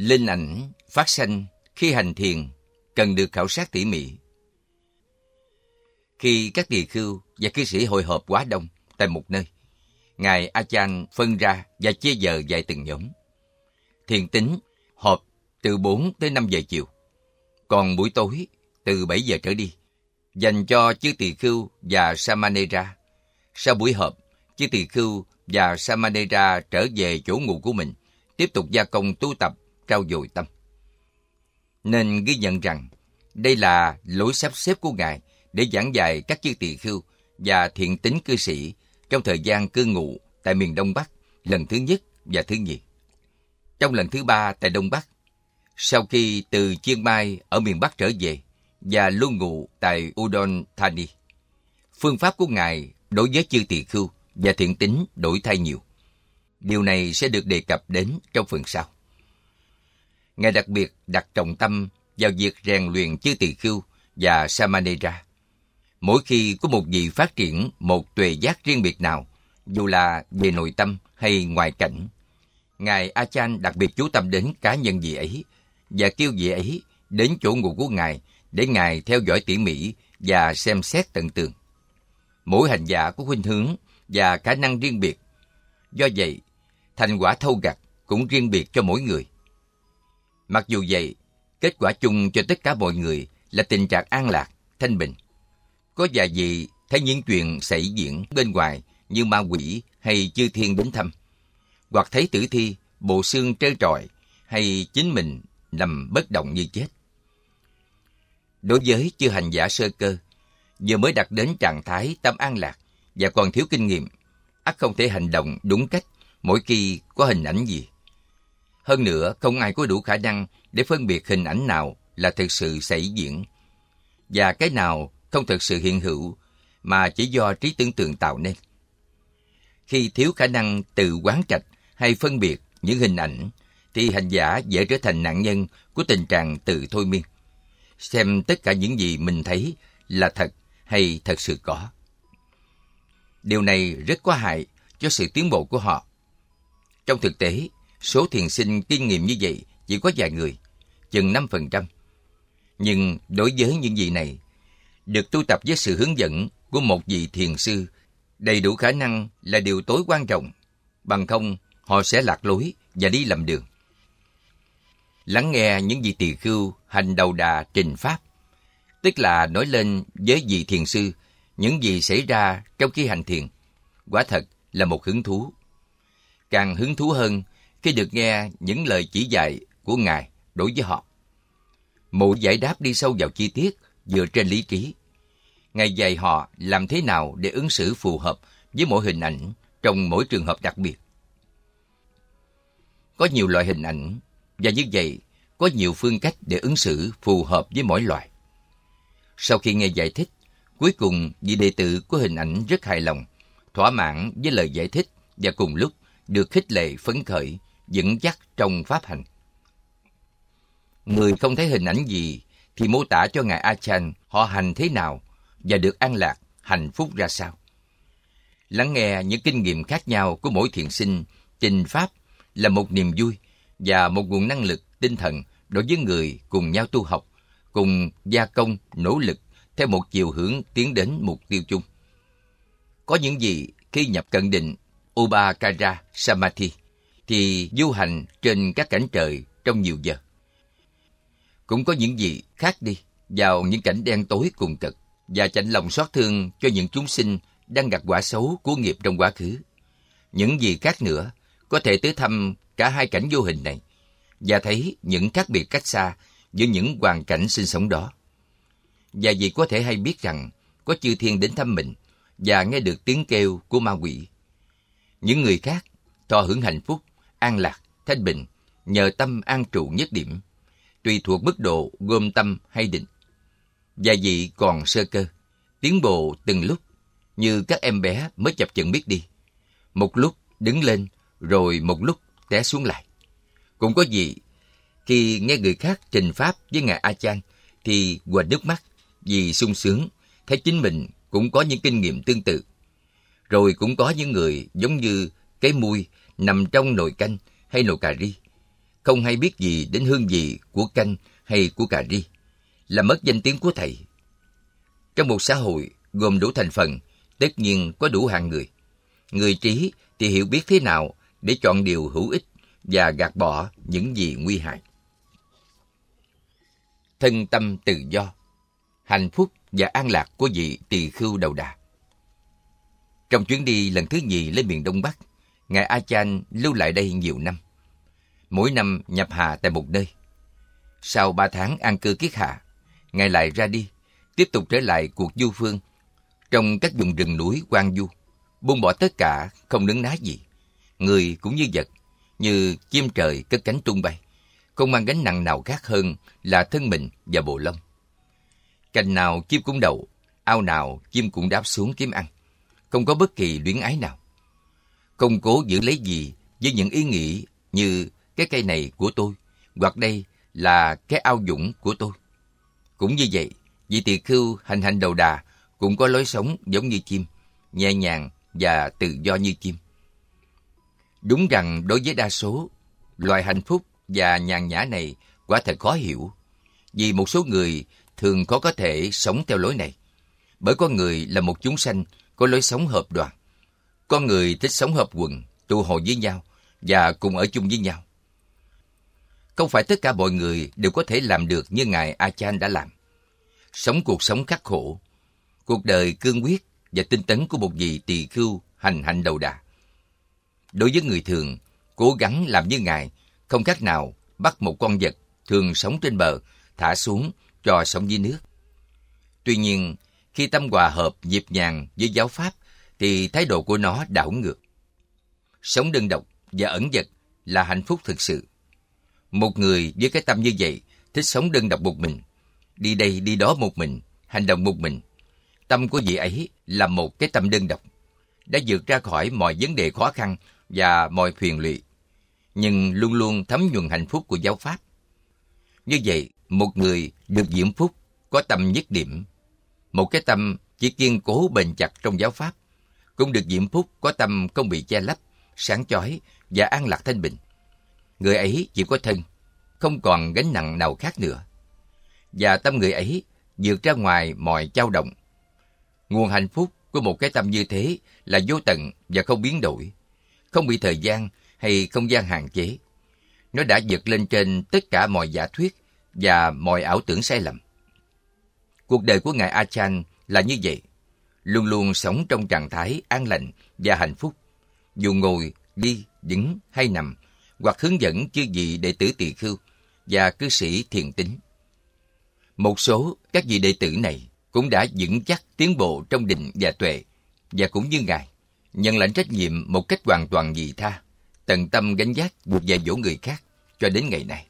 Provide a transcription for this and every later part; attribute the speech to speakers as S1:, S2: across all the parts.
S1: Linh ảnh phát sanh khi hành thiền cần được khảo sát tỉ mỉ. Khi các tỳ khưu và cư sĩ hội họp quá đông tại một nơi, Ngài A Chan phân ra và chia giờ dạy từng nhóm. Thiền tín họp từ 4 tới 5 giờ chiều, còn buổi tối từ 7 giờ trở đi dành cho chư tỳ khưu và Samanera. Sau buổi họp, chư tỳ khưu và Samanera trở về chỗ ngủ của mình, tiếp tục gia công tu tập, trau dồi tâm. Nên ghi nhận rằng đây là lối sắp xếp của Ngài để giảng dạy các chư tỳ khưu và thiện tín cư sĩ trong thời gian cư ngụ tại miền Đông Bắc lần thứ nhất và thứ nhì. Trong lần thứ 3 tại Đông Bắc, sau khi từ Chiang Mai ở miền Bắc trở về và lưu ngụ tại Udon Thani, phương pháp của Ngài đối với chư tỳ khưu và thiện tín đổi thay nhiều. Điều này sẽ được đề cập đến trong phần sau. Ngài đặc biệt đặt trọng tâm vào việc rèn luyện chư tỳ khưu và Samanera. Mỗi khi có một vị phát triển một tuệ giác riêng biệt nào, dù là về nội tâm hay ngoại cảnh, Ngài A Chan đặc biệt chú tâm đến cá nhân vị ấy và kêu vị ấy đến chỗ ngủ của Ngài để Ngài theo dõi tỉ mỉ và xem xét tận tường. Mỗi hành giả có khuynh hướng và khả năng riêng biệt. Do vậy, thành quả thâu gặt cũng riêng biệt cho mỗi người. Mặc dù vậy, kết quả chung cho tất cả mọi người là tình trạng an lạc, thanh bình. Có vài vị thấy những chuyện xảy diễn bên ngoài như ma quỷ hay chư thiên đến thăm, hoặc thấy tử thi, bộ xương trơ trọi, hay chính mình nằm bất động như chết. Đối với chư hành giả sơ cơ, vừa mới đạt đến trạng thái tâm an lạc và còn thiếu kinh nghiệm, ắt không thể hành động đúng cách mỗi khi có hình ảnh gì. Hơn nữa, không ai có đủ khả năng để phân biệt hình ảnh nào là thực sự xảy diễn và cái nào không thực sự hiện hữu mà chỉ do trí tưởng tượng tạo nên. Khi thiếu khả năng tự quán trạch hay phân biệt những hình ảnh, thì hành giả dễ trở thành nạn nhân của tình trạng tự thôi miên, xem tất cả những gì mình thấy là thật hay thật sự có. Điều này rất có hại cho sự tiến bộ của họ. Trong thực tế, số thiền sinh kinh nghiệm như vậy chỉ có vài người, chừng 5%. Nhưng đối với những vị này, được tu tập với sự hướng dẫn của một vị thiền sư đầy đủ khả năng là điều tối quan trọng, bằng không họ sẽ lạc lối và đi lầm đường. Lắng nghe những vị tỳ khưu hành đầu đà trình pháp, tức là nói lên với vị thiền sư những gì xảy ra trong khi hành thiền, quả thật là một hứng thú. Càng hứng thú hơn khi được nghe những lời chỉ dạy của Ngài đối với họ. Mỗi giải đáp đi sâu vào chi tiết dựa trên lý trí. Ngài dạy họ làm thế nào để ứng xử phù hợp với mỗi hình ảnh trong mỗi trường hợp đặc biệt. Có nhiều loại hình ảnh, và như vậy có nhiều phương cách để ứng xử phù hợp với mỗi loại. Sau khi nghe giải thích, cuối cùng vị đệ tử của hình ảnh rất hài lòng, thỏa mãn với lời giải thích và cùng lúc được khích lệ phấn khởi, vững chắc trong pháp hành. Người không thấy hình ảnh gì thì mô tả cho Ngài A Chan họ hành thế nào và được an lạc, hạnh phúc ra sao. Lắng nghe những kinh nghiệm khác nhau của mỗi thiền sinh trình pháp là một niềm vui và một nguồn năng lực tinh thần đối với người cùng nhau tu học, cùng gia công nỗ lực theo một chiều hướng tiến đến mục tiêu chung. Có những gì khi nhập cận định Upakara Samadhi thì du hành trên các cảnh trời trong nhiều giờ. Cũng có những gì khác đi vào những cảnh đen tối cùng cực và chạnh lòng xót thương cho những chúng sinh đang gặt quả xấu của nghiệp trong quá khứ. Những gì khác nữa có thể tới thăm cả hai cảnh vô hình này và thấy những khác biệt cách xa giữa những hoàn cảnh sinh sống đó. Và vì có thể hay biết rằng có chư thiên đến thăm mình và nghe được tiếng kêu của ma quỷ. Những người khác thọ hưởng hạnh phúc, an lạc, thanh bình nhờ tâm an trụ nhất điểm, tùy thuộc mức độ gom tâm hay định. Và vì còn sơ cơ, tiến bộ từng lúc như các em bé mới chập chững biết đi. Một lúc đứng lên rồi một lúc té xuống lại. Cũng có vị khi nghe người khác trình pháp với Ngài A Chan thì quệt nước mắt vì sung sướng thấy chính mình cũng có những kinh nghiệm tương tự. Rồi cũng có những người giống như cái mui nằm trong nồi canh hay nồi cà ri, không hay biết gì đến hương vị của canh hay của cà ri, làm mất danh tiếng của thầy. Trong một xã hội gồm đủ thành phần, tất nhiên có đủ hạng người. Người trí thì hiểu biết thế nào để chọn điều hữu ích và gạt bỏ những gì nguy hại. Thân tâm tự do, hạnh phúc và an lạc của vị tỳ khưu đầu đà. Trong chuyến đi lần thứ nhì lên miền Đông Bắc, Ngài A Chan lưu lại đây nhiều năm. Mỗi năm nhập hà tại một nơi. Sau 3 tháng an cư kiết hạ, Ngài lại ra đi, tiếp tục trở lại cuộc du phương trong các vùng rừng núi hoang vu, buông bỏ tất cả, không nấn ná gì. Người cũng như vật, như chim trời cất cánh tung bay, không mang gánh nặng nào khác hơn là thân mình và bộ lông. Cành nào chim cũng đậu, ao nào chim cũng đáp xuống kiếm ăn, không có bất kỳ luyến ái nào. Không cố giữ lấy gì với những ý nghĩ như cái cây này của tôi, hoặc đây là cái ao dũng của tôi. Cũng như vậy, vị tỳ khưu hành hành đầu đà cũng có lối sống giống như chim, nhẹ nhàng và tự do như chim. Đúng rằng đối với đa số, loại hạnh phúc và nhàn nhã này quả thật khó hiểu, vì một số người thường khó có thể sống theo lối này. Bởi con người là một chúng sanh có lối sống hợp đoàn. Con người thích sống hợp quần, tụ hội với nhau và cùng ở chung với nhau. Không phải tất cả mọi người đều có thể làm được như Ngài A Chan đã làm. Sống cuộc sống khắc khổ, cuộc đời cương quyết và tinh tấn của một vị tỳ khưu hành hạnh đầu đà. Đối với người thường, cố gắng làm như Ngài không khác nào bắt một con vật thường sống trên bờ, thả xuống cho sống dưới nước. Tuy nhiên, khi tâm hòa hợp nhịp nhàng với giáo pháp, thì thái độ của nó đảo ngược. Sống đơn độc và ẩn dật là hạnh phúc thực sự. Một người với cái tâm như vậy, thích sống đơn độc một mình, đi đây đi đó một mình, hành động một mình. Tâm của vị ấy là một cái tâm đơn độc, đã vượt ra khỏi mọi vấn đề khó khăn và mọi phiền lụy, nhưng luôn luôn thấm nhuần hạnh phúc của giáo pháp. Như vậy, một người được diễm phúc có tâm nhất điểm, một cái tâm chỉ kiên cố bền chặt trong giáo pháp, cũng được diễm phúc có tâm không bị che lấp, sáng chói và an lạc thanh bình. Người ấy chỉ có thân, không còn gánh nặng nào khác nữa. Và tâm người ấy vượt ra ngoài mọi dao động. Nguồn hạnh phúc của một cái tâm như thế là vô tận và không biến đổi, không bị thời gian hay không gian hạn chế. Nó đã vượt lên trên tất cả mọi giả thuyết và mọi ảo tưởng sai lầm. Cuộc đời của Ngài A Chan là như vậy, luôn luôn sống trong trạng thái an lành và hạnh phúc, dù ngồi, đi, đứng hay nằm, hoặc hướng dẫn chư vị đệ tử tỳ khưu và cư sĩ thiền tín. Một số các vị đệ tử này cũng đã vững chắc tiến bộ trong định và tuệ, và cũng như Ngài, nhận lãnh trách nhiệm một cách hoàn toàn vị tha, tận tâm gánh vác việc dạy dỗ người khác cho đến ngày nay.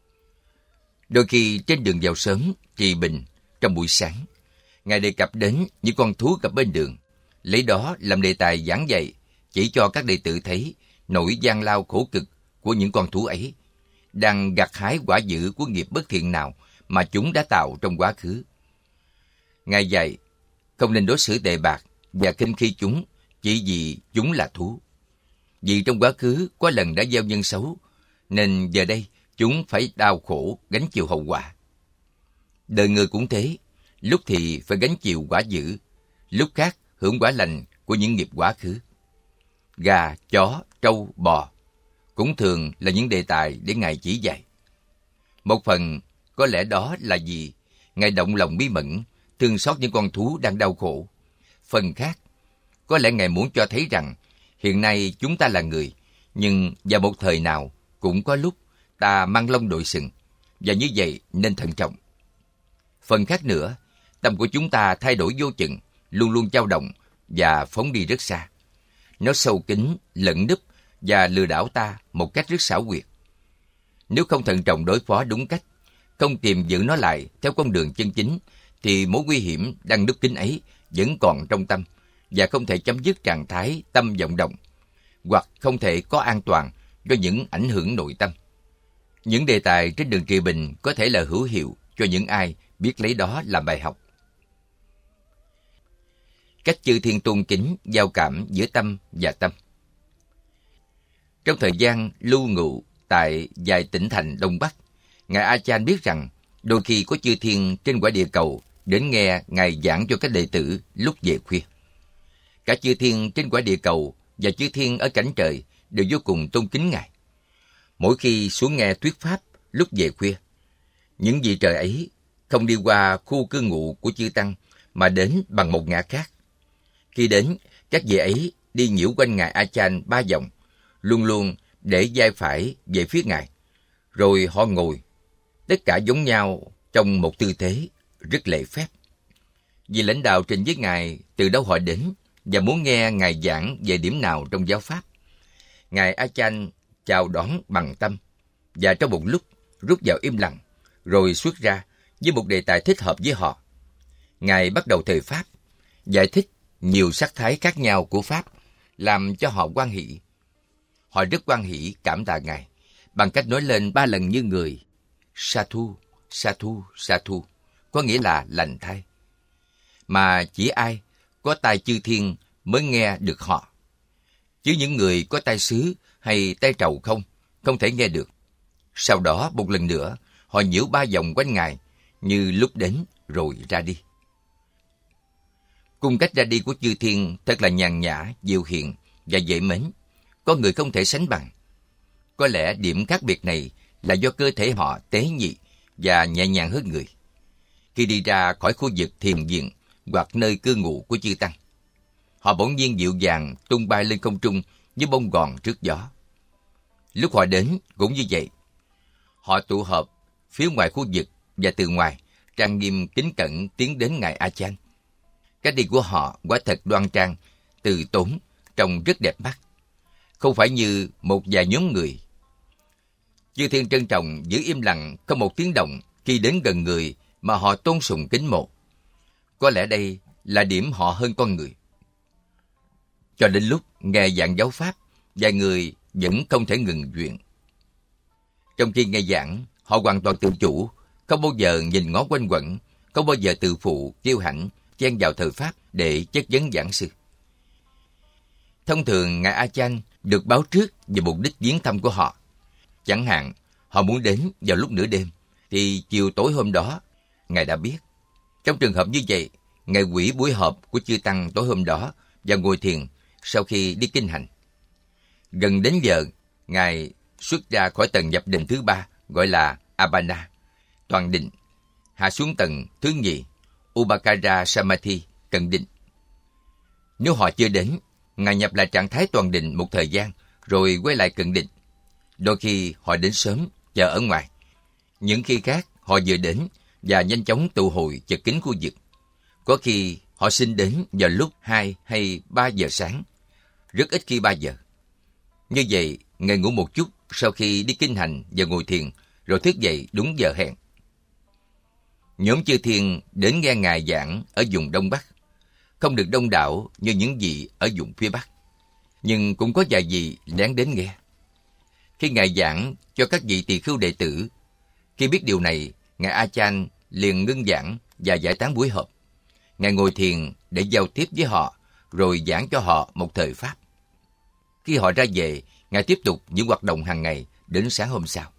S1: Đôi khi trên đường vào sớm, trì bình, trong buổi sáng, Ngài đề cập đến những con thú gặp bên đường, lấy đó làm đề tài giảng dạy, chỉ cho các đệ tử thấy nỗi gian lao khổ cực của những con thú ấy, đang gặt hái quả dữ của nghiệp bất thiện nào mà chúng đã tạo trong quá khứ. Ngài dạy không nên đối xử tệ bạc và khinh khi chúng chỉ vì chúng là thú. Vì trong quá khứ có lần đã gieo nhân xấu, nên giờ đây chúng phải đau khổ gánh chịu hậu quả. Đời người cũng thế, lúc thì phải gánh chịu quả dữ, lúc khác hưởng quả lành của những nghiệp quá khứ. Gà, chó, trâu, bò cũng thường là những đề tài để Ngài chỉ dạy. Một phần có lẽ đó là vì Ngài động lòng bí mẫn, thương xót những con thú đang đau khổ. Phần khác, có lẽ Ngài muốn cho thấy rằng hiện nay chúng ta là người, nhưng vào một thời nào cũng có lúc ta mang lông đội sừng, và như vậy nên thận trọng. Phần khác nữa, tâm của chúng ta thay đổi vô chừng, luôn luôn dao động và phóng đi rất xa. Nó sâu kín, lẫn núp và lừa đảo ta một cách rất xảo quyệt. Nếu không thận trọng đối phó đúng cách, không tìm giữ nó lại theo con đường chân chính, thì mối nguy hiểm đang núp kín ấy vẫn còn trong tâm và không thể chấm dứt trạng thái tâm vọng động, hoặc không thể có an toàn do những ảnh hưởng nội tâm. Những đề tài trên đường trị bình có thể là hữu hiệu cho những ai biết lấy đó làm bài học. Cách chư thiên tôn kính giao cảm giữa tâm và tâm. Trong thời gian lưu ngụ tại vài tỉnh thành Đông Bắc, Ngài A Chan biết rằng đôi khi có chư thiên trên quả địa cầu đến nghe Ngài giảng cho các đệ tử lúc về khuya. Cả chư thiên trên quả địa cầu và chư thiên ở cảnh trời đều vô cùng tôn kính Ngài. Mỗi khi xuống nghe thuyết pháp lúc về khuya, những vị trời ấy không đi qua khu cư ngụ của chư tăng mà đến bằng một ngã khác. Khi đến, các vị ấy đi nhiễu quanh Ngài A Chan 3 vòng, luôn luôn để vai phải về phía Ngài, rồi họ ngồi, tất cả giống nhau trong một tư thế rất lễ phép. Vị lãnh đạo trình với Ngài từ đâu họ đến và muốn nghe Ngài giảng về điểm nào trong giáo pháp. Ngài A Chan chào đón bằng tâm và trong một lúc rút vào im lặng, rồi xuất ra với một đề tài thích hợp với họ. Ngài bắt đầu thời pháp, giải thích nhiều sắc thái khác nhau của pháp, làm cho họ hoan hỷ. Họ rất hoan hỷ cảm tạ Ngài bằng cách nói lên 3 lần như người: Sathu, Sathu, Sathu, có nghĩa là lành thay. Mà chỉ ai có tai chư thiên mới nghe được họ, chứ những người có tai sứ hay tai trầu không thể nghe được. Sau đó một lần nữa, họ nhiễu 3 vòng quanh Ngài như lúc đến rồi ra đi. Cung cách ra đi của chư thiên thật là nhàn nhã, dịu hiền và dễ mến, có người không thể sánh bằng. Có lẽ điểm khác biệt này là do cơ thể họ tế nhị và nhẹ nhàng hơn người. Khi đi ra khỏi khu vực thiền viện hoặc nơi cư ngụ của chư tăng, họ bỗng nhiên dịu dàng tung bay lên không trung như bông gòn trước gió. Lúc họ đến cũng như vậy. Họ tụ họp phía ngoài khu vực và từ ngoài trang nghiêm kính cẩn tiến đến Ngài A Chan. Cách đi của họ quả thật đoan trang, từ tốn, trông rất đẹp mắt, không phải như một vài nhóm người. Chư thiên trân trọng giữ im lặng không một tiếng động khi đến gần người mà họ tôn sùng kính mộ. Có lẽ đây là điểm họ hơn con người. Cho đến lúc nghe giảng giáo pháp, vài người vẫn không thể ngừng chuyện. Trong khi nghe giảng, họ hoàn toàn tự chủ, không bao giờ nhìn ngó quanh quẩn, không bao giờ tự phụ, kiêu hãnh, chen vào thời pháp để chất vấn giảng sư. Thông thường, Ngài A Chan được báo trước về mục đích viếng thăm của họ. Chẳng hạn, họ muốn đến vào lúc nửa đêm, thì chiều tối hôm đó, Ngài đã biết. Trong trường hợp như vậy, Ngài hủy buổi họp của chư tăng tối hôm đó và ngồi thiền sau khi đi kinh hành. Gần đến giờ, Ngài xuất ra khỏi tầng nhập định thứ 3, gọi là Abana, toàn định, hạ xuống tầng thứ nhì, Upakara Samadhi, cận định. Nếu họ chưa đến, Ngài nhập lại trạng thái toàn định một thời gian, rồi quay lại cận định. Đôi khi họ đến sớm, chờ ở ngoài. Những khi khác, họ vừa đến và nhanh chóng tụ hội chật kín khu vực. Có khi họ xin đến vào lúc 2 hay 3 giờ sáng, rất ít khi 3 giờ. Như vậy, Ngài ngủ một chút sau khi đi kinh hành và ngồi thiền, rồi thức dậy đúng giờ hẹn. Nhóm chư thiên đến nghe Ngài giảng ở vùng Đông Bắc, không được đông đảo như những vị ở vùng phía Bắc, nhưng cũng có vài vị lén đến nghe. Khi Ngài giảng cho các vị tỳ khưu đệ tử, khi biết điều này, Ngài A Chan liền ngưng giảng và giải tán buổi họp. Ngài ngồi thiền để giao tiếp với họ, rồi giảng cho họ một thời pháp. Khi họ ra về, Ngài tiếp tục những hoạt động hàng ngày đến sáng hôm sau.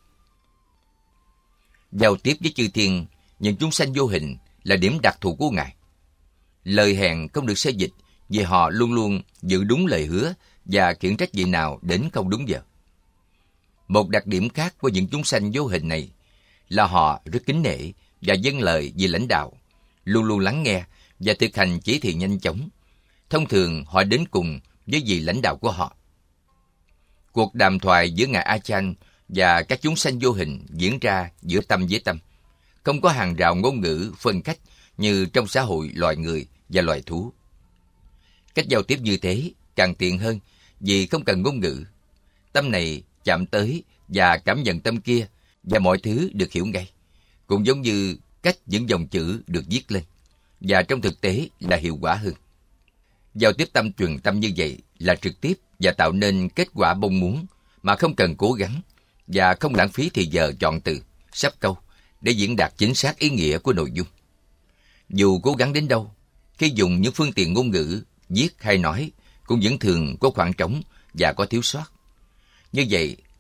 S1: Giao tiếp với chư thiên, những chúng sanh vô hình là điểm đặc thù của Ngài. Lời hẹn không được xê dịch vì họ luôn luôn giữ đúng lời hứa và khiển trách vị nào đến không đúng giờ. Một đặc điểm khác của những chúng sanh vô hình này là họ rất kính nể và vâng lời vì lãnh đạo, luôn luôn lắng nghe và thực hành chỉ thị nhanh chóng. Thông thường họ đến cùng với vị lãnh đạo của họ. Cuộc đàm thoại giữa Ngài A Chan và các chúng sanh vô hình diễn ra giữa tâm với tâm, không có hàng rào ngôn ngữ phân cách như trong xã hội loài người và loài thú. Cách giao tiếp như thế càng tiện hơn vì không cần ngôn ngữ. Tâm này chạm tới và cảm nhận tâm kia và mọi thứ được hiểu ngay, cũng giống như cách những dòng chữ được viết lên, và trong thực tế là hiệu quả hơn. Giao tiếp tâm truyền tâm như vậy là trực tiếp và tạo nên kết quả mong muốn mà không cần cố gắng và không lãng phí thời giờ chọn từ, sắp câu để diễn đạt chính xác ý nghĩa của nội dung. Dù cố gắng đến đâu, khi dùng những phương tiện ngôn ngữ, viết hay nói cũng vẫn thường có khoảng trống và có thiếu sót. Như vậy,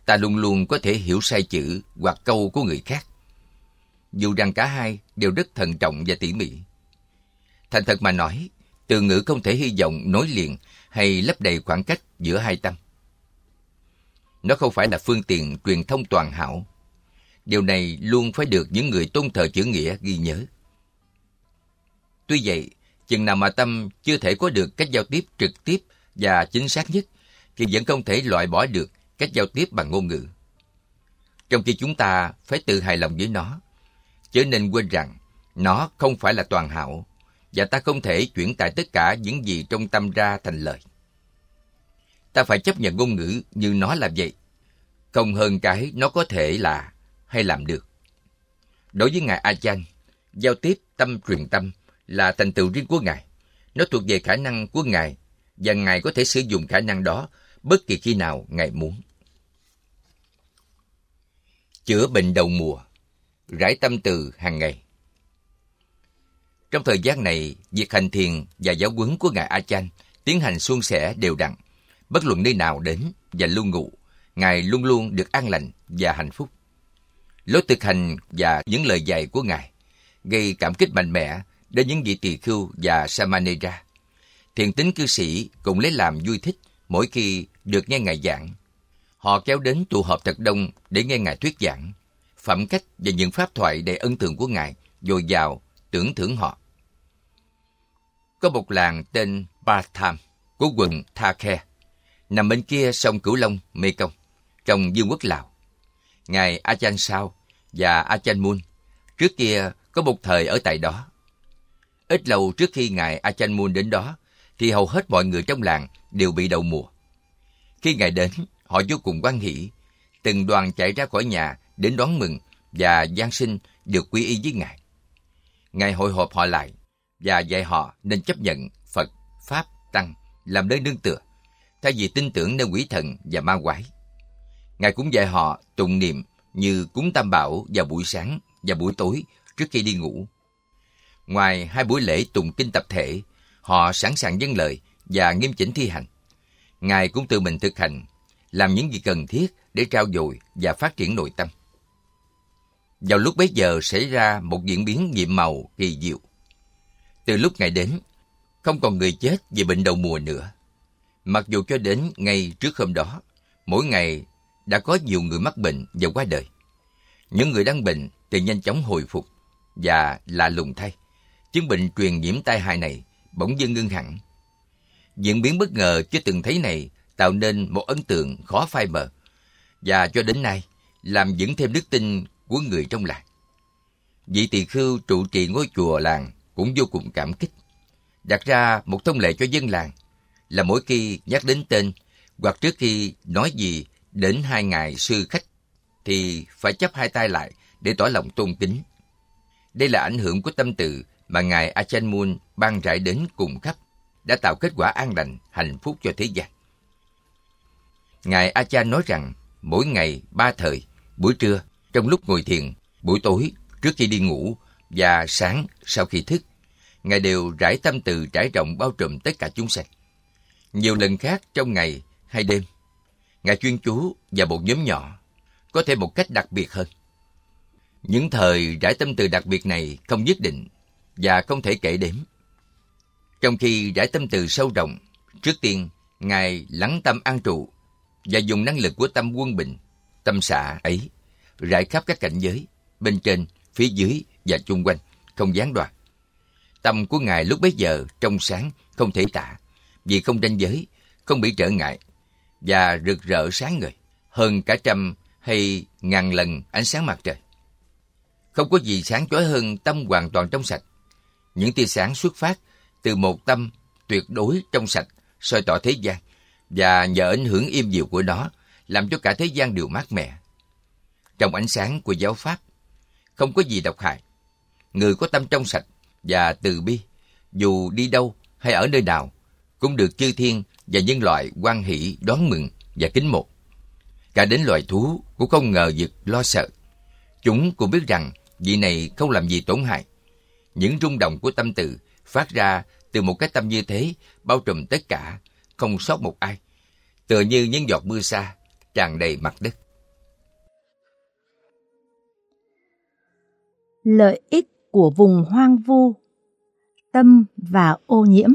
S1: ta luôn luôn có thể hiểu sai chữ hoặc câu của người khác, dù rằng cả hai đều rất thận trọng và tỉ mỉ. Thành thật mà nói, từ ngữ không thể hy vọng nối liền hay lấp đầy khoảng cách giữa hai tâm. Nó không phải là phương tiện truyền thông toàn hảo. Điều này luôn phải được những người tôn thờ chữ nghĩa ghi nhớ. Tuy vậy, chừng nào mà tâm chưa thể có được cách giao tiếp trực tiếp và chính xác nhất, thì vẫn không thể loại bỏ được cách giao tiếp bằng ngôn ngữ. Trong khi chúng ta phải tự hài lòng với nó, chớ nên quên rằng nó không phải là toàn hảo, và ta không thể chuyển tải tất cả những gì trong tâm ra thành lời. Ta phải chấp nhận ngôn ngữ như nó là vậy, không hơn cái nó có thể là hay làm được. Đối với Ngài A Chan, giao tiếp tâm truyền tâm là thành tựu riêng của Ngài. Nó thuộc về khả năng của Ngài, và Ngài có thể sử dụng khả năng đó bất kỳ khi nào Ngài muốn. Chữa bệnh đầu mùa, rải tâm từ hàng ngày. Trong thời gian này, việc hành thiền và giáo huấn của Ngài A Chan tiến hành suôn sẻ đều đặn. Bất luận nơi nào đến và lưu ngụ, Ngài luôn luôn được an lành và hạnh phúc. Lối thực hành và những lời dạy của Ngài gây cảm kích mạnh mẽ đến những vị tỳ khưu và Samanera. Thiền tín cư sĩ cũng lấy làm vui thích mỗi khi được nghe Ngài giảng. Họ kéo đến tụ họp thật đông để nghe Ngài thuyết giảng. Phẩm cách và những pháp thoại đầy ấn tượng của Ngài dồi dào tưởng thưởng họ. Có một làng tên Batham của quận Tha Khe, nằm bên kia sông Cửu Long, Mekong, trong vương quốc Lào. Ngài Ajahn Sao và Ajahn Mun trước kia có một thời ở tại đó. Ít lâu trước khi Ngài Ajahn Mun đến đó, thì hầu hết mọi người trong làng đều bị đậu mùa. Khi Ngài đến, họ vô cùng hoan hỉ, từng đoàn chạy ra khỏi nhà đến đón mừng và giáng sinh được quy y với Ngài. Ngài hội họp họ lại và dạy họ nên chấp nhận Phật, Pháp, Tăng làm nơi nương tựa, thay vì tin tưởng nơi quỷ thần và ma quái. Ngài cũng dạy họ tụng niệm như cúng Tam Bảo vào buổi sáng và buổi tối trước khi đi ngủ. Ngoài 2 buổi lễ tụng kinh tập thể, họ sẵn sàng vâng lời và nghiêm chỉnh thi hành. Ngài cũng tự mình thực hành, làm những gì cần thiết để trau dồi và phát triển nội tâm. Vào lúc bấy giờ xảy ra một diễn biến nhiệm màu kỳ diệu. Từ lúc Ngài đến, không còn người chết vì bệnh đầu mùa nữa. Mặc dù cho đến ngay trước hôm đó, mỗi ngày đã có nhiều người mắc bệnh và qua đời. Những người đang bệnh thì nhanh chóng hồi phục, và lạ lùng thay, chứng bệnh truyền nhiễm tai hại này bỗng dưng ngưng hẳn. Diễn biến bất ngờ chưa từng thấy này tạo nên một ấn tượng khó phai mờ, và cho đến nay làm vững thêm đức tin của người trong làng. Vị tỳ khưu trụ trì ngôi chùa làng cũng vô cùng cảm kích, đặt ra một thông lệ cho dân làng là mỗi khi nhắc đến tên hoặc trước khi nói gì đến 2 ngài sư khách thì phải chắp 2 tay lại để tỏ lòng tôn kính. Đây là ảnh hưởng của tâm từ mà Ngài Ajahn Mun ban rải đến cùng khắp, đã tạo kết quả an lành, hạnh phúc cho thế gian. Ngài Ajahn nói rằng mỗi ngày 3 thời, buổi trưa trong lúc ngồi thiền, buổi tối trước khi đi ngủ và sáng sau khi thức, Ngài đều rải tâm từ trải rộng bao trùm tất cả chúng sanh. Nhiều lần khác trong ngày hay đêm, Ngài chuyên chú vào một nhóm nhỏ, có thể một cách đặc biệt hơn. Những thời rải tâm từ đặc biệt này không nhất định và không thể kể đếm. Trong khi rải tâm từ sâu rộng, trước tiên Ngài lắng tâm an trụ và dùng năng lực của tâm quân bình, tâm xả ấy rải khắp các cảnh giới, bên trên, phía dưới và chung quanh, không gián đoạn. Tâm của Ngài lúc bấy giờ trong sáng không thể tả, vì không ranh giới, không bị trở ngại và rực rỡ sáng ngời hơn cả 100 hay 1000 lần ánh sáng mặt trời. Không có gì sáng chói hơn tâm hoàn toàn trong sạch. Những tia sáng xuất phát từ một tâm tuyệt đối trong sạch soi tỏ thế gian, và nhờ ảnh hưởng im dịu của nó làm cho cả thế gian đều mát mẻ. Trong ánh sáng của giáo pháp, không có gì độc hại. Người có tâm trong sạch và từ bi, dù đi đâu hay ở nơi nào, cũng được chư thiên và nhân loại hoan hỷ đón mừng và kính mộ. Cả đến loài thú cũng không ngờ vực lo sợ. Chúng cũng biết rằng vị này không làm gì tổn hại. Những rung động của tâm từ phát ra từ một cái tâm như thế bao trùm tất cả, không sót một ai, tựa như những giọt mưa sa tràn đầy mặt đất.
S2: Lợi ích của vùng hoang vu, tâm và ô nhiễm.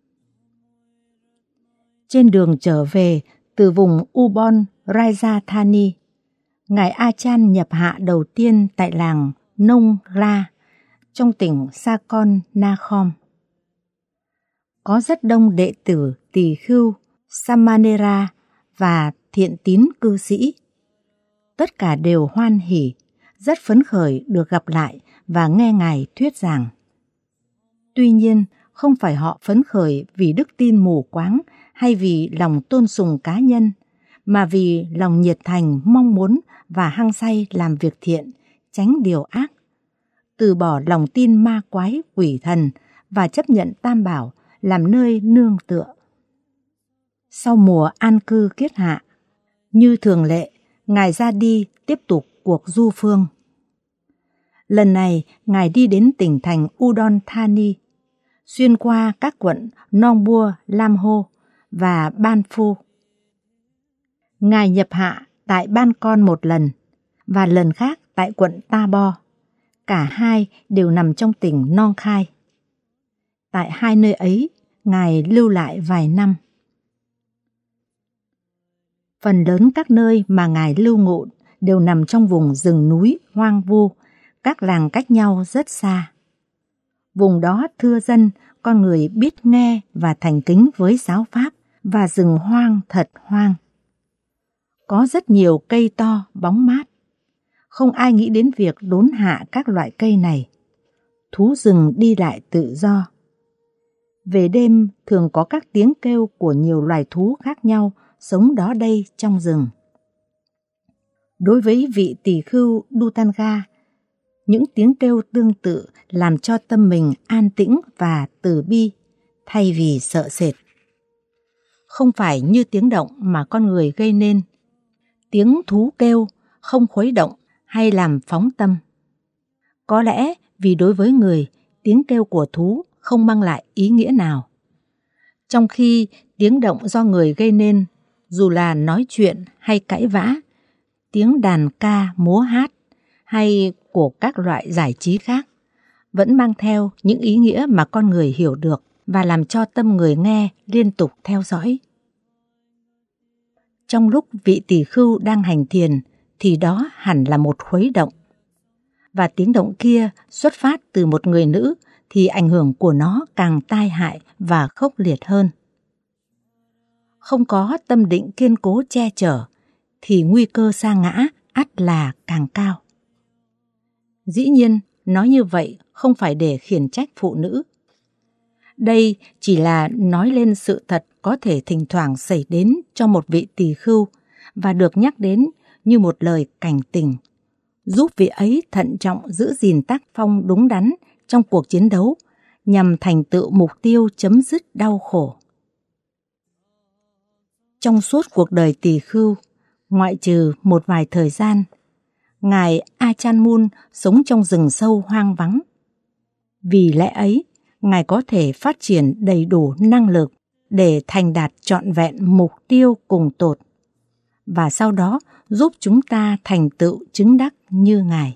S2: Trên đường trở về từ vùng Ubon Ratchathani, Ngài Achan nhập hạ đầu tiên tại làng Nong Ra trong tỉnh Sakon Nakhon. Có rất đông đệ tử tỳ khưu, Samanera và thiện tín cư sĩ. Tất cả đều hoan hỉ, rất phấn khởi được gặp lại và nghe Ngài thuyết giảng. Tuy nhiên, không phải họ phấn khởi vì đức tin mù quáng hay vì lòng tôn sùng cá nhân, mà vì lòng nhiệt thành mong muốn và hăng say làm việc thiện, tránh điều ác, từ bỏ lòng tin ma quái quỷ thần và chấp nhận Tam Bảo làm nơi nương tựa. Sau mùa an cư kiết hạ, như thường lệ, Ngài ra đi tiếp tục cuộc du phương. Lần này, Ngài đi đến tỉnh thành Udon Thani, xuyên qua các quận Nong Bua, Lam Ho và Ban Phu. Ngài nhập hạ tại Ban Con một lần và lần khác tại quận Ta Bo. Cả hai đều nằm trong tỉnh Nong Khai. Tại hai nơi ấy, Ngài lưu lại vài năm. Phần lớn các nơi mà Ngài lưu ngụ đều nằm trong vùng rừng núi hoang vu, các làng cách nhau rất xa. Vùng đó thưa dân, con người biết nghe và thành kính với giáo pháp, và rừng hoang thật hoang. Có rất nhiều cây to, bóng mát. Không ai nghĩ đến việc đốn hạ các loại cây này. Thú rừng đi lại tự do. Về đêm thường có các tiếng kêu của nhiều loài thú khác nhau sống đó đây trong rừng. Đối với vị tỳ khưu Dutanga, những tiếng kêu tương tự làm cho tâm mình an tĩnh và từ bi, thay vì sợ sệt. Không phải như tiếng động mà con người gây nên. Tiếng thú kêu không khuấy động hay làm phóng tâm. Có lẽ vì đối với người, tiếng kêu của thú không mang lại ý nghĩa nào. Trong khi tiếng động do người gây nên, dù là nói chuyện hay cãi vã, tiếng đàn ca múa hát hay của các loại giải trí khác, vẫn mang theo những ý nghĩa mà con người hiểu được và làm cho tâm người nghe liên tục theo dõi. Trong lúc vị tỳ khưu đang hành thiền thì đó hẳn là một khuấy động. Và tiếng động kia xuất phát từ một người nữ thì ảnh hưởng của nó càng tai hại và khốc liệt hơn. Không có tâm định kiên cố che chở thì nguy cơ sa ngã ắt là càng cao. Dĩ nhiên, nói như vậy không phải để khiển trách phụ nữ. Đây chỉ là nói lên sự thật có thể thỉnh thoảng xảy đến cho một vị tỳ khưu và được nhắc đến như một lời cảnh tỉnh, giúp vị ấy thận trọng giữ gìn tác phong đúng đắn trong cuộc chiến đấu nhằm thành tựu mục tiêu chấm dứt đau khổ. Trong suốt cuộc đời tỳ khưu, ngoại trừ một vài thời gian, Ngài Achan Mun sống trong rừng sâu hoang vắng. Vì lẽ ấy, Ngài có thể phát triển đầy đủ năng lực để thành đạt trọn vẹn mục tiêu cùng tột, và sau đó giúp chúng ta thành tựu chứng đắc như Ngài.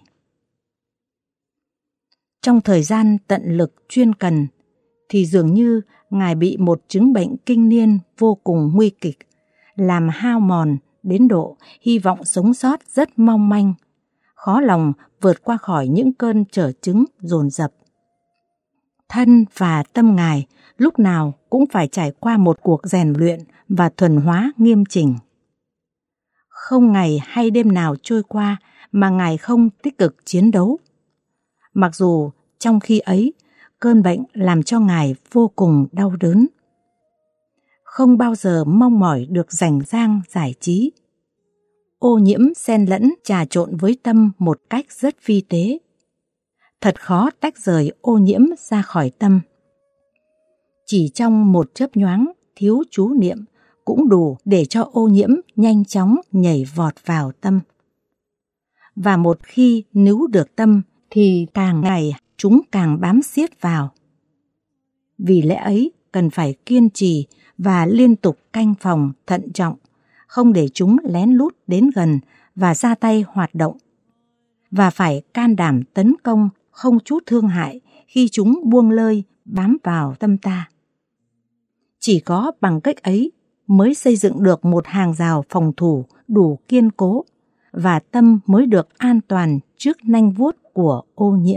S2: Trong thời gian tận lực chuyên cần, thì dường như Ngài bị một chứng bệnh kinh niên vô cùng nguy kịch, làm hao mòn đến độ hy vọng sống sót rất mong manh, khó lòng vượt qua khỏi những cơn trở chứng dồn dập. Thân và tâm Ngài lúc nào cũng phải trải qua một cuộc rèn luyện và thuần hóa nghiêm chỉnh. Không ngày hay đêm nào trôi qua mà Ngài không tích cực chiến đấu. Mặc dù trong khi ấy, cơn bệnh làm cho Ngài vô cùng đau đớn. Không bao giờ mong mỏi được rảnh rang giải trí. Ô nhiễm xen lẫn trà trộn với tâm một cách rất vi tế. Thật khó tách rời ô nhiễm ra khỏi tâm. Chỉ trong một chớp nhoáng thiếu chú niệm cũng đủ để cho ô nhiễm nhanh chóng nhảy vọt vào tâm. Và một khi níu được tâm thì càng ngày chúng càng bám siết vào. Vì lẽ ấy cần phải kiên trì và liên tục canh phòng thận trọng, không để chúng lén lút đến gần và ra tay hoạt động. Và phải can đảm tấn công không chút thương hại khi chúng buông lơi bám vào tâm ta. Chỉ có bằng cách ấy mới xây dựng được một hàng rào phòng thủ đủ kiên cố và tâm mới được an toàn trước nanh vuốt của ô nhiễm.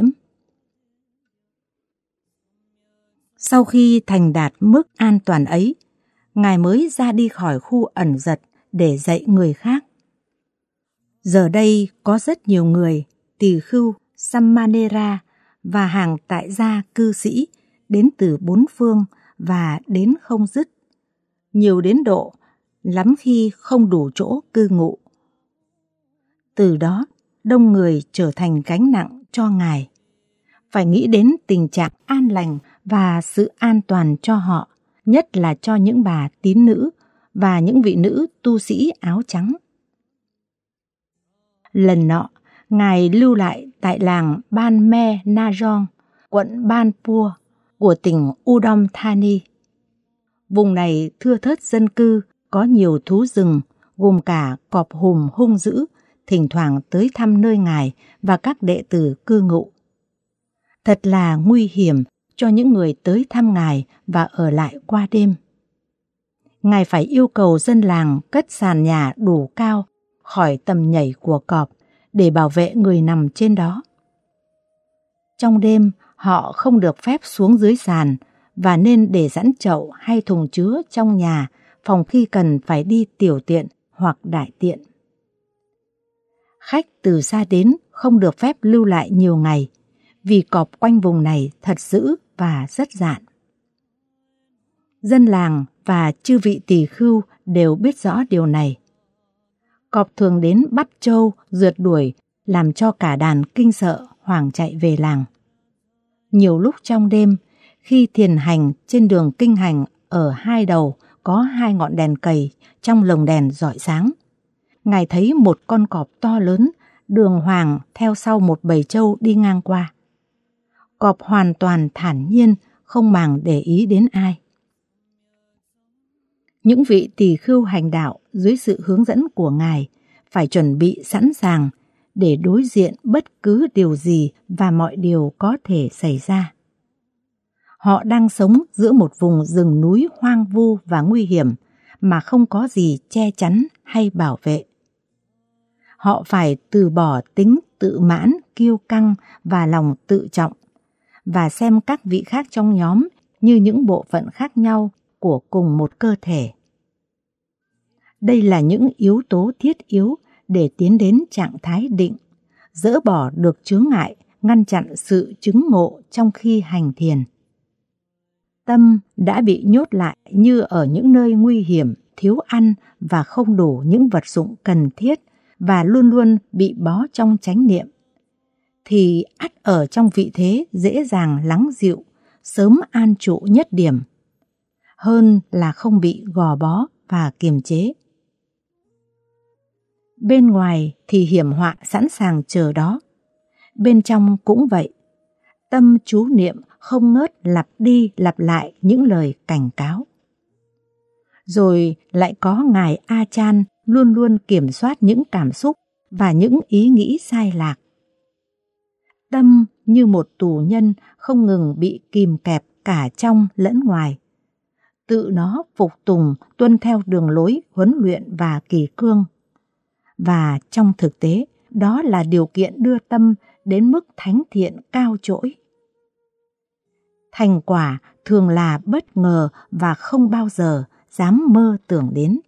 S2: Sau khi thành đạt mức an toàn ấy, Ngài mới ra đi khỏi khu ẩn giật để dạy người khác. Giờ đây có rất nhiều người, tỳ khưu, Sammanera và hàng tại gia cư sĩ đến từ bốn phương và đến không dứt, nhiều đến độ lắm khi không đủ chỗ cư ngụ. Từ đó, đông người trở thành gánh nặng cho Ngài. Phải nghĩ đến tình trạng an lành và sự an toàn cho họ, nhất là cho những bà tín nữ và những vị nữ tu sĩ áo trắng. Lần nọ, Ngài lưu lại tại làng Ban Me Najong, quận Banpur của tỉnh Udom Thani. Vùng này thưa thớt dân cư, có nhiều thú rừng, gồm cả cọp hùm hung dữ, thỉnh thoảng tới thăm nơi Ngài và các đệ tử cư ngụ. Thật là nguy hiểm cho những người tới thăm Ngài và ở lại qua đêm. Ngài phải yêu cầu dân làng cất sàn nhà đủ cao khỏi tầm nhảy của cọp để bảo vệ người nằm trên đó. Trong đêm, họ không được phép xuống dưới sàn và nên để sẵn chậu hay thùng chứa trong nhà, phòng khi cần phải đi tiểu tiện hoặc đại tiện. Khách từ xa đến không được phép lưu lại nhiều ngày, vì cọp quanh vùng này thật dữ và rất dạn. Dân làng và chư vị tỳ khưu đều biết rõ điều này. Cọp thường đến bắt trâu, rượt đuổi, làm cho cả đàn kinh sợ hoảng chạy về làng. Nhiều lúc trong đêm, khi thiền hành trên đường kinh hành ở hai đầu có hai ngọn đèn cầy trong lồng đèn rọi sáng, Ngài thấy một con cọp to lớn đường hoàng theo sau một bầy trâu đi ngang qua. Cọp hoàn toàn thản nhiên, không màng để ý đến ai. Những vị tỳ khưu hành đạo dưới sự hướng dẫn của Ngài phải chuẩn bị sẵn sàng để đối diện bất cứ điều gì và mọi điều có thể xảy ra. Họ đang sống giữa một vùng rừng núi hoang vu và nguy hiểm mà không có gì che chắn hay bảo vệ. Họ phải từ bỏ tính tự mãn, kiêu căng và lòng tự trọng và xem các vị khác trong nhóm như những bộ phận khác nhau của cùng một cơ thể. Đây là những yếu tố thiết yếu để tiến đến trạng thái định, dỡ bỏ được chướng ngại, ngăn chặn sự chứng ngộ trong khi hành thiền. Tâm đã bị nhốt lại như ở những nơi nguy hiểm, thiếu ăn và không đủ những vật dụng cần thiết và luôn luôn bị bó trong chánh niệm, thì ắt ở trong vị thế dễ dàng lắng dịu, sớm an trụ nhất điểm, hơn là không bị gò bó và kiềm chế. Bên ngoài thì hiểm họa sẵn sàng chờ đó, bên trong cũng vậy. Tâm chú niệm không ngớt lặp đi lặp lại những lời cảnh cáo. Rồi lại có Ngài A Chan luôn luôn kiểm soát những cảm xúc và những ý nghĩ sai lạc. Tâm như một tù nhân không ngừng bị kìm kẹp cả trong lẫn ngoài. Tự nó phục tùng tuân theo đường lối huấn luyện và kỷ cương. Và trong thực tế, đó là điều kiện đưa tâm đến mức thánh thiện cao trỗi. Thành quả thường là bất ngờ và không bao giờ dám mơ tưởng đến.